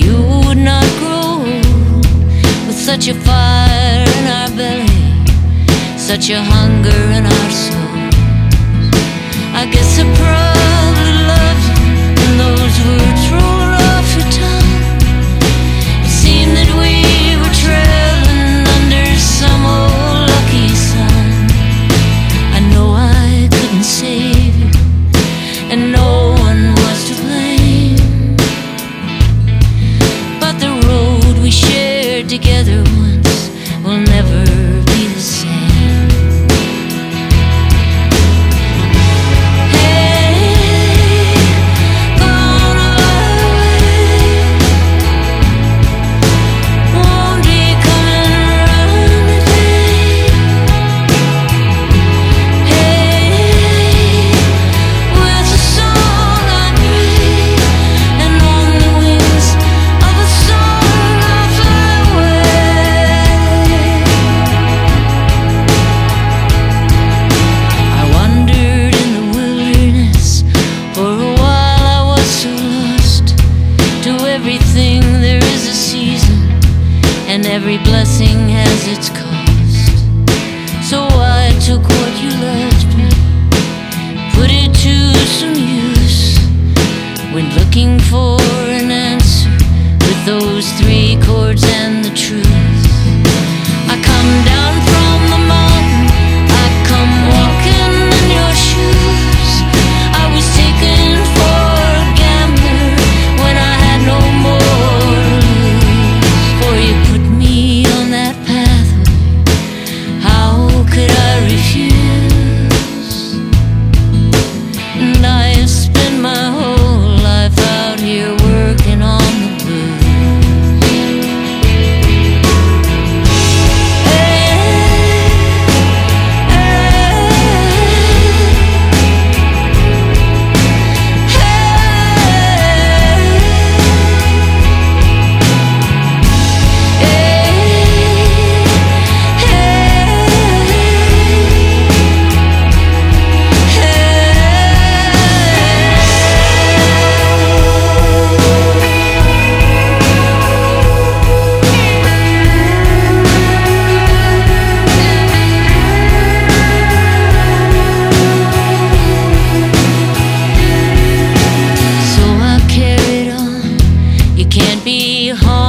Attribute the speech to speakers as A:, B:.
A: you would not grow with such a fire in our belly, such a hunger in our souls. I guess I probably loved you when those words rolled off your tongue. It seemed that we were traveling under some old lucky sun. I know I couldn't save you, and no one was to blame, but the road we shared together once will never be the same. Hey, gone away, won't be coming around again. Hey, with a song I pray, and on the wings of a song I fly away. I wandered in the wilderness. For a while I was so lost. To everything there is a season, and every blessing has its cost. So I took what you left me, put it to some use. Went looking for an answer with those 3 chords and the truth. I come down from the mountain, I come walking in your shoes. I was taken for a gambler when I had no more to lose. For you put me on that pathway, how could I refuse? And I have spent my whole life out here working on the blues. So I carried on. You can't be home